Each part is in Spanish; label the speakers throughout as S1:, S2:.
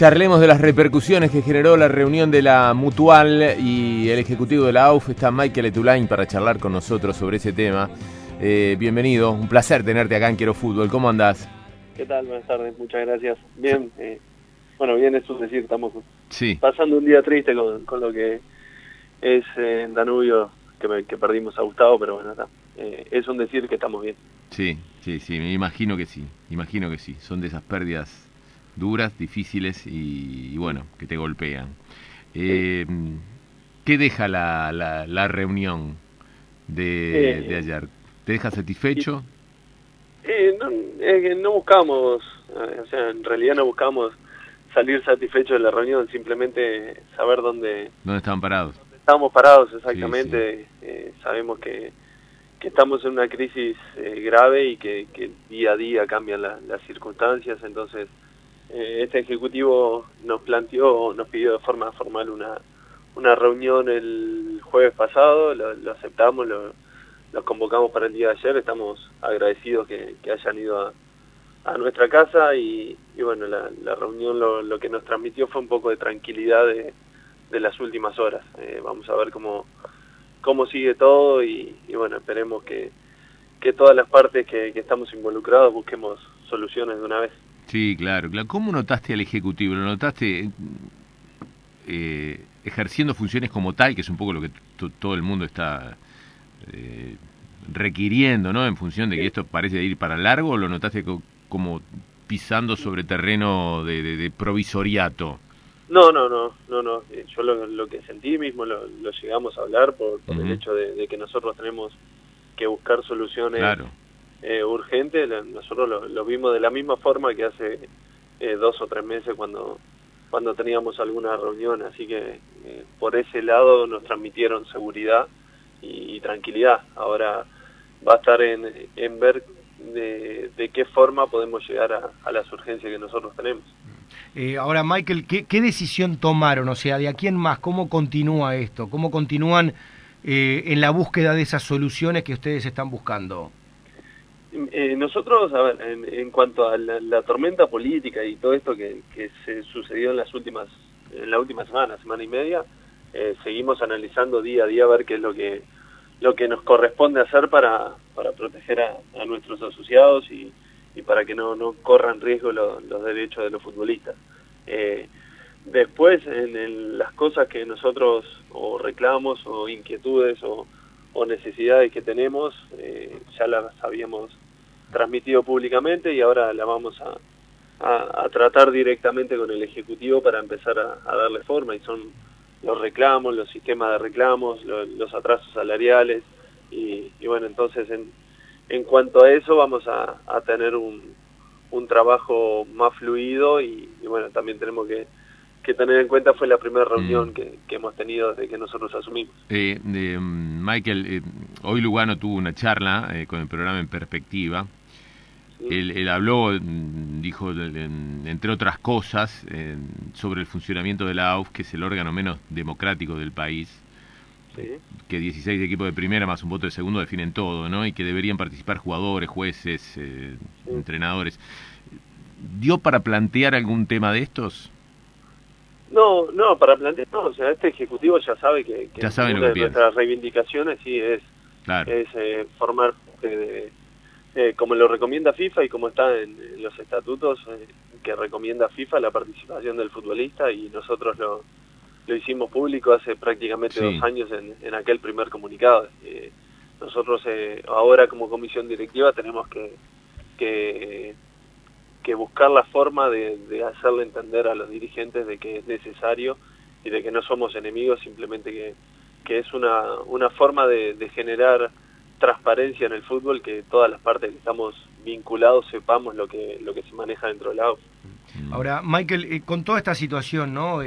S1: Charlemos de las repercusiones que generó la reunión de la Mutual y el ejecutivo de la AUF. Está Michael Etulain para charlar con nosotros sobre ese tema. Bienvenido, un placer tenerte acá en Quiero Fútbol. ¿Cómo andás?
S2: ¿Qué tal? Buenas tardes, muchas gracias. Bien, bueno, bien, eso es decir, estamos pasando un día triste con lo que es en Danubio, que perdimos a Gustavo, pero bueno, está. Es un decir que estamos bien.
S1: Sí, me imagino que sí, son de esas pérdidas duras, difíciles y bueno, que te golpean. ¿Qué deja la reunión de ayer? ¿Te deja satisfecho?
S2: No buscamos, o sea, en realidad no buscamos salir satisfechos de la reunión, simplemente saber dónde
S1: estaban parados.
S2: Estábamos parados, exactamente. Sí. Sabemos que estamos en una crisis grave y que día a día cambian las circunstancias, entonces este ejecutivo nos pidió de forma formal una reunión el jueves pasado, lo aceptamos, los convocamos para el día de ayer, estamos agradecidos que hayan ido a nuestra casa y bueno, la reunión lo que nos transmitió fue un poco de tranquilidad de las últimas horas. Vamos a ver cómo sigue todo y bueno, esperemos que todas las partes que estamos involucrados busquemos soluciones de una vez.
S1: Sí, claro. ¿Cómo notaste al Ejecutivo? ¿Lo notaste ejerciendo funciones como tal, que es un poco lo que todo el mundo está requiriendo, ¿no? En función de que esto parece ir para largo, ¿o lo notaste como pisando sobre terreno de provisoriato?
S2: No. Yo lo que sentí mismo lo llegamos a hablar por el hecho de que nosotros tenemos que buscar soluciones urgentes. Nosotros lo vimos de la misma forma que hace 2 o 3 meses cuando teníamos alguna reunión, así que por ese lado nos transmitieron seguridad y tranquilidad. Ahora va a estar en ver de qué forma podemos llegar a las urgencias que nosotros tenemos.
S3: Ahora, Michael, ¿qué decisión tomaron? O sea, ¿de aquí en más? ¿Cómo continúa esto? ¿Cómo continúan en la búsqueda de esas soluciones que ustedes están buscando?
S2: Nosotros, a ver, en cuanto a la tormenta política y todo esto que se sucedió en la última semana y media, seguimos analizando día a día a ver qué es lo que nos corresponde hacer para proteger a nuestros asociados y para que no corran riesgo los derechos de los futbolistas. Después, en las cosas que nosotros o reclamos o inquietudes o necesidades que tenemos, ya las habíamos transmitido públicamente y ahora la vamos a tratar directamente con el Ejecutivo para empezar a darle forma, y son los reclamos, los sistemas de reclamos, los atrasos salariales y bueno, entonces en cuanto a eso vamos a tener un trabajo más fluido y bueno, también tenemos que tener en cuenta, fue la primera reunión que hemos tenido desde que nosotros asumimos.
S1: Michael, hoy Lugano tuvo una charla con el programa En Perspectiva. Sí. Él habló, dijo, entre otras cosas, sobre el funcionamiento de la AUF, que es el órgano menos democrático del país. Sí. Que 16 equipos de primera más un voto de segundo definen todo, ¿no? Y que deberían participar jugadores, jueces, entrenadores. ¿Dio para plantear algún tema de estos?
S2: No, para plantear, no, o sea, este Ejecutivo ya sabe que
S1: sabe
S2: una de nuestras reivindicaciones sí es formar como lo recomienda FIFA y como está en los estatutos que recomienda FIFA, la participación del futbolista, y nosotros lo hicimos público hace prácticamente 2 años en aquel primer comunicado. Nosotros ahora como comisión directiva tenemos que buscar la forma de hacerle entender a los dirigentes de que es necesario y de que no somos enemigos, simplemente que es una forma de generar transparencia en el fútbol, que todas las partes que estamos vinculados sepamos lo que se maneja dentro del AUF.
S3: Ahora, Michael, con toda esta situación, ¿no?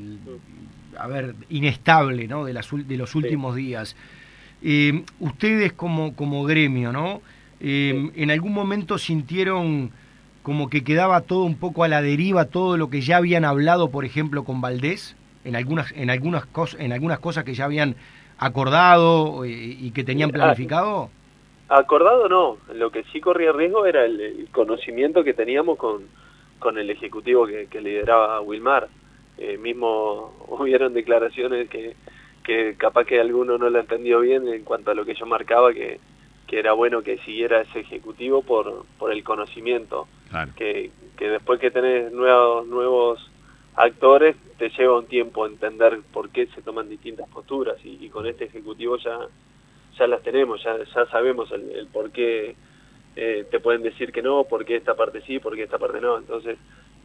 S3: Inestable, ¿no? De los últimos días, ustedes como gremio, ¿no? ¿En algún momento sintieron como que quedaba todo un poco a la deriva, todo lo que ya habían hablado, por ejemplo, con Valdés, en algunas cosas que ya habían acordado y que tenían planificado?
S2: Acordado no, lo que sí corría riesgo era el conocimiento que teníamos con con el ejecutivo que lideraba Wilmar. Mismo hubieron declaraciones que capaz que alguno no lo entendió bien en cuanto a lo que yo marcaba, que era bueno que siguiera ese ejecutivo por el conocimiento,
S1: claro.
S2: que después que tenés nuevos actores te lleva un tiempo entender por qué se toman distintas posturas, y con este ejecutivo ya las tenemos, ya sabemos el por qué te pueden decir que no, por qué esta parte sí, por qué esta parte no. Entonces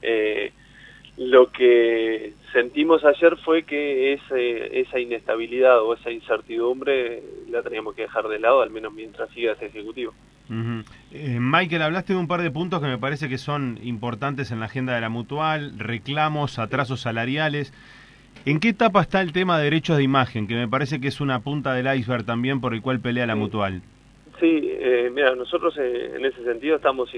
S2: lo que sentimos ayer fue que esa inestabilidad o esa incertidumbre la teníamos que dejar de lado, al menos mientras siga ese ejecutivo.
S4: Michael, hablaste de un par de puntos que me parece que son importantes en la agenda de la Mutual: reclamos, atrasos salariales. ¿En qué etapa está el tema de derechos de imagen, que me parece que es una punta del iceberg también por el cual pelea la Mutual?
S2: Sí, mira, nosotros en ese sentido estamos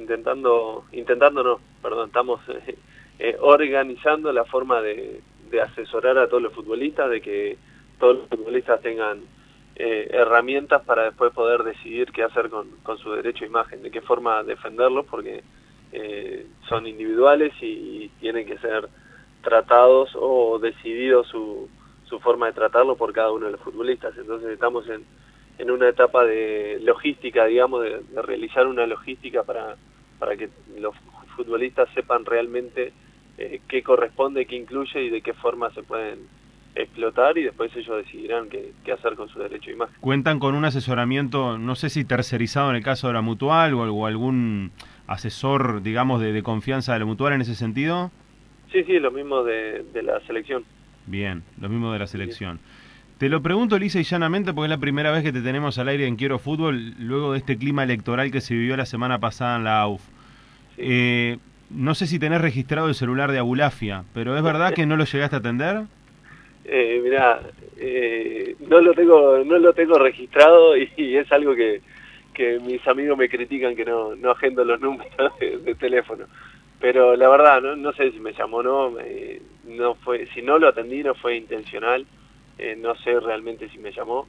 S2: estamos organizando la forma de asesorar a todos los futbolistas, de que todos los futbolistas tengan herramientas para después poder decidir qué hacer con su derecho a imagen, de qué forma defenderlos, porque son individuales y tienen que ser tratados o decididos su forma de tratarlo por cada uno de los futbolistas. Entonces estamos en una etapa de logística, digamos, de realizar una logística para que los futbolistas sepan realmente qué corresponde, qué incluye y de qué forma se pueden explotar, y después ellos decidirán qué hacer con su derecho a imagen.
S4: ¿Cuentan con un asesoramiento, no sé si tercerizado en el caso de la Mutual, o algún asesor, digamos, de confianza de la Mutual en ese sentido?
S2: Sí, lo mismo de la selección.
S4: Bien, lo mismo de la selección. Sí. Te lo pregunto lisa y llanamente porque es la primera vez que te tenemos al aire en Quiero Fútbol, luego de este clima electoral que se vivió la semana pasada en la AUF. Sí. No sé si tenés registrado el celular de Abulafia, pero ¿es verdad que no lo llegaste a atender?
S2: Mirá, no lo tengo registrado, y es algo que mis amigos me critican, que no agendo los números de teléfono. Pero la verdad, no sé si me llamó o no, no fue, si no lo atendí no fue intencional, no sé realmente si me llamó.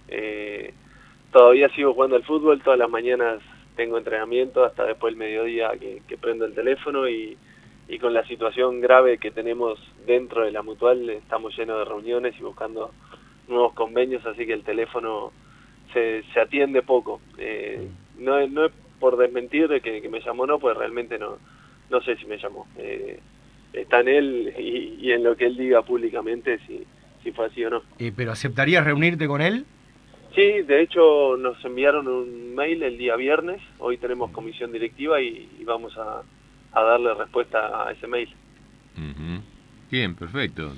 S2: Todavía sigo jugando al fútbol, todas las mañanas tengo entrenamiento hasta después del mediodía que prendo el teléfono, y con la situación grave que tenemos dentro de la Mutual estamos llenos de reuniones y buscando nuevos convenios, así que el teléfono se atiende poco. No es por desmentir que me llamó, no, pues realmente no sé si me llamó. Está en él y en lo que él diga públicamente si fue así o no.
S3: ¿Pero aceptarías reunirte con él?
S2: Sí, de hecho nos enviaron un mail el día viernes, hoy tenemos comisión directiva y vamos a darle respuesta a ese mail.
S1: Bien, perfecto,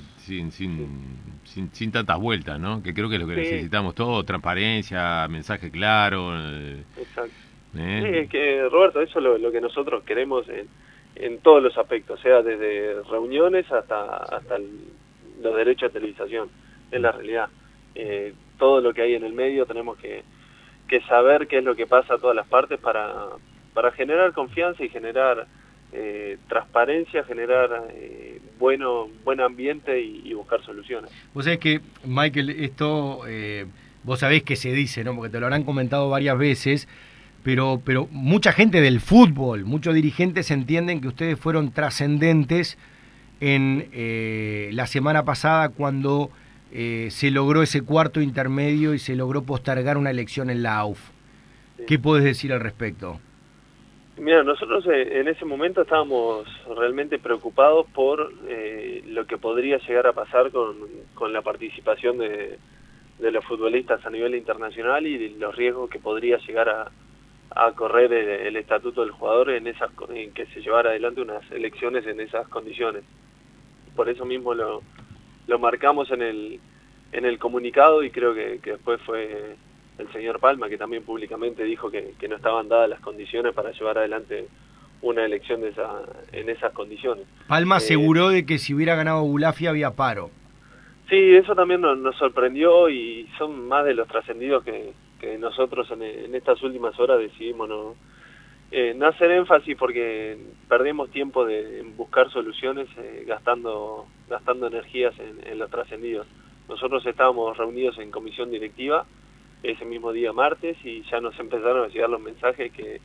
S1: sin tantas vueltas, ¿no? Que creo que es lo que necesitamos todos: transparencia, mensaje claro.
S2: Exacto. Sí, es que, Roberto, eso es lo que nosotros queremos en todos los aspectos, sea desde reuniones hasta los derechos de televisación, es la realidad. Todo lo que hay en el medio tenemos que saber qué es lo que pasa a todas las partes para generar confianza y generar transparencia, generar buen ambiente y buscar soluciones.
S3: Vos sabés que, Michael, esto vos sabés que se dice, ¿no? Porque te lo habrán comentado varias veces, pero mucha gente del fútbol, muchos dirigentes entienden que ustedes fueron trascendentes en la semana pasada cuando se logró ese cuarto intermedio y se logró postergar una elección en la AUF. Sí. ¿Qué podés decir al respecto?
S2: Mira, nosotros en ese momento estábamos realmente preocupados por lo que podría llegar a pasar con la participación de los futbolistas a nivel internacional y los riesgos que podría llegar a correr el estatuto del jugador en que se llevara adelante unas elecciones en esas condiciones. Por eso mismo lo marcamos en el comunicado, y creo que después fue el señor Palma que también públicamente dijo que no estaban dadas las condiciones para llevar adelante una elección en esas condiciones.
S3: Palma aseguró de que si hubiera ganado Abulafia había paro.
S2: Sí, eso también nos sorprendió, y son más de los trascendidos que nosotros en estas últimas horas decidimos no hacer énfasis, porque perdemos tiempo en buscar soluciones gastando energías en los trascendidos. Nosotros estábamos reunidos en comisión directiva ese mismo día martes y ya nos empezaron a llegar los mensajes que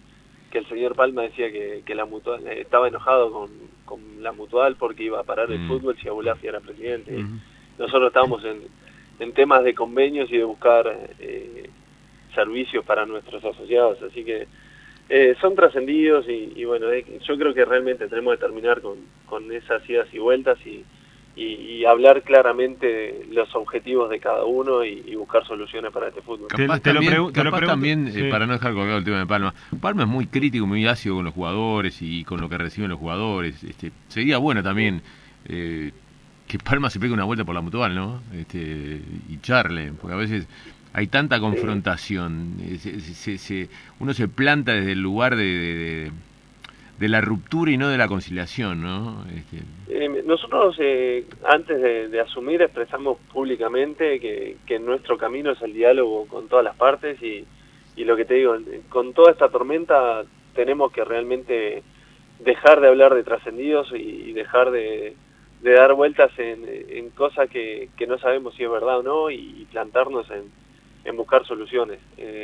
S2: el señor Palma decía que la Mutual estaba enojado con la Mutual porque iba a parar el fútbol si Abulafia era presidente. Nosotros estábamos en temas de convenios y de buscar servicios para nuestros asociados, así que son trascendidos y bueno, yo creo que realmente tenemos que terminar con esas idas y vueltas y hablar claramente los objetivos de cada uno y buscar soluciones para este fútbol.
S1: Capaz también, sí, para no dejar colgado el tema de Palma. Palma es muy crítico, muy ácido con los jugadores y con lo que reciben los jugadores. Sería bueno también que Palma se pegue una vuelta por la Mutual, ¿no? Y charle, porque a veces hay tanta confrontación. Uno se planta desde el lugar de la ruptura y no de la conciliación, ¿no?
S2: Nosotros antes de asumir expresamos públicamente que nuestro camino es el diálogo con todas las partes y lo que te digo, con toda esta tormenta tenemos que realmente dejar de hablar de trascendidos y dejar de dar vueltas en cosas que no sabemos si es verdad o no y plantarnos en buscar soluciones.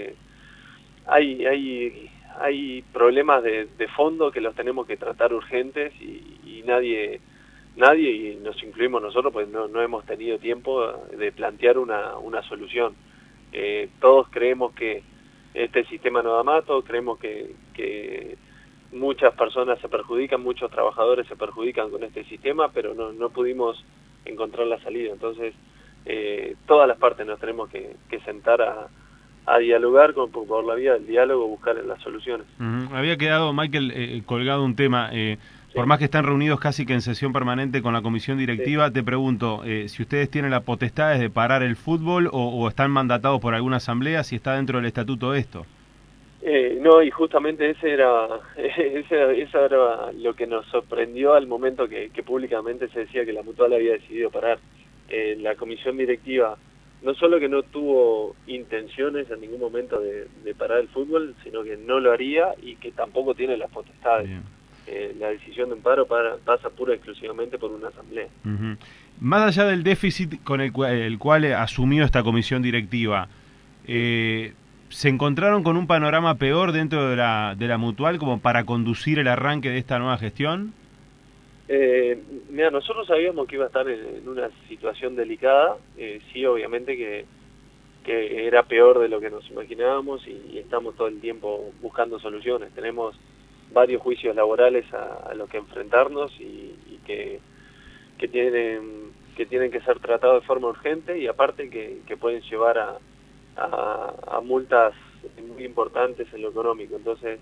S2: Hay problemas de fondo que los tenemos que tratar urgentes y nadie, y nos incluimos nosotros, pues no hemos tenido tiempo de plantear una solución. Todos creemos que este sistema no da más, todos creemos que muchas personas se perjudican, muchos trabajadores se perjudican con este sistema, pero no pudimos encontrar la salida. Entonces, todas las partes nos tenemos que sentar a dialogar por la vía del diálogo, buscar las soluciones.
S4: Había quedado, Michael, colgado un tema. Por más que están reunidos casi que en sesión permanente con la comisión directiva, te pregunto si ustedes tienen la potestad de parar el fútbol o están mandatados por alguna asamblea, si está dentro del estatuto esto.
S2: No, y justamente eso era lo que nos sorprendió al momento que públicamente se decía que la Mutual había decidido parar. La comisión directiva no solo que no tuvo intenciones en ningún momento de parar el fútbol, sino que no lo haría y que tampoco tiene las potestades. La decisión de un paro pasa pura y exclusivamente por una asamblea.
S4: Más allá del déficit con el cual asumió esta comisión directiva, ¿se encontraron con un panorama peor dentro de la Mutual como para conducir el arranque de esta nueva gestión?
S2: Mira, nosotros sabíamos que iba a estar en una situación delicada, sí, obviamente que era peor de lo que nos imaginábamos y estamos todo el tiempo buscando soluciones. Tenemos varios juicios laborales a los que enfrentarnos y que tienen que ser tratados de forma urgente y aparte que pueden llevar a multas muy importantes en lo económico. Entonces,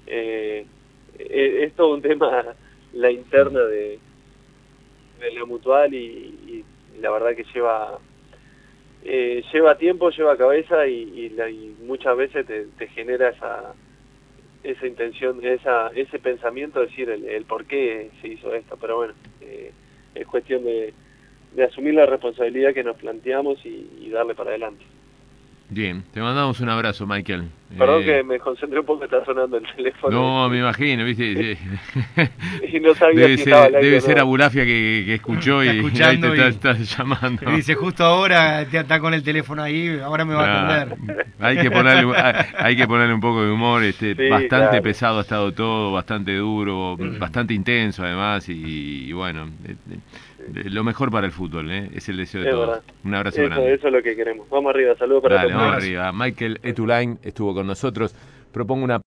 S2: es todo un tema, la interna de la Mutual y la verdad que lleva tiempo, lleva cabeza y muchas veces te genera esa intención, ese pensamiento de decir el por qué se hizo esto, pero bueno, es cuestión de asumir la responsabilidad que nos planteamos y darle para adelante.
S1: Bien, te mandamos un abrazo, Michael.
S2: Perdón que me concentré un poco, está sonando el teléfono.
S1: No, me imagino, ¿viste?
S2: Y no sabía si estaba al aire.
S1: Debe ser Abulafia que escuchó y ahí te está llamando.
S3: Y dice, justo ahora está con el teléfono ahí, ahora me va a atender.
S1: Hay que ponerle un poco de humor, sí, bastante pesado ha estado todo, bastante duro, bastante intenso además, y bueno, lo mejor para el fútbol, es el deseo de todos. Un abrazo grande.
S2: Eso es lo que queremos. Vamos arriba, saludos para todos.
S1: Vamos arriba. Michael Etulain estuvo con nosotros. Propongo una